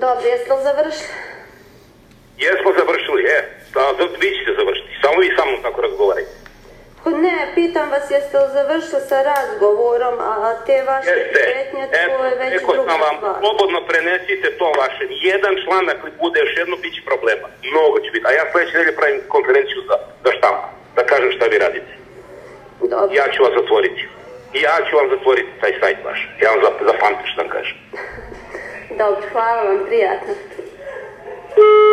Dobro, jeste li završili? Jesmo završili, vi ćete završiti. Samo vi sa mnom tako razgovarajte. Ne, pitam vas jeste li završili sa razgovorom, a te vaše prijetnje, to je već druga stvar. Rekao sam vam, slobodno prenesite to vaše. Jedan član ako bude još jedno, bit će problema. Mnogo će biti. A ja sledeće nedelje pravim konferenciju za štampu. Da kažem šta vi radite. Dobro. Ja ću vas zatvoriti. I ja ću vam zatvoriti taj sajt vaš. Ja vam zapamtim šta vam kažem. Dobro, hvala vam, prijatno.